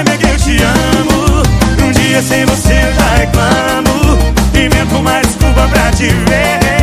saber que eu te amo. Um dia sem você eu já reclamo. Invento uma desculpa pra te ver.